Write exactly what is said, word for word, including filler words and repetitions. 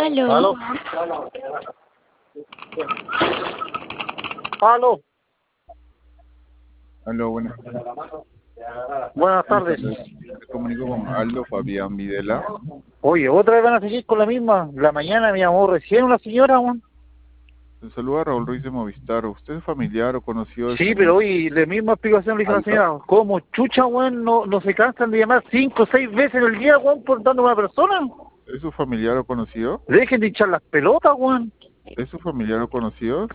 Aló. Aló. Aló. Aló, buenas, Buenas buenas tardes. tardes. Me comunico con Aldo Fabián Videla. Oye, otra vez van a seguir con la misma. La mañana me llamó recién una señora, weón. Un saludo a Raúl Ruiz de Movistar. ¿Usted es familiar o conocido del Sí, señor pero oye, la misma explicación le hizo la Aldo? señora. ¿Cómo chucha, weón? No, no se cansan de llamar cinco o seis veces en el día, weón, por dando a una persona. ¿Es su familiar o conocido? Dejen de hinchar las pelotas, weón. ¿Es su familiar o conocido?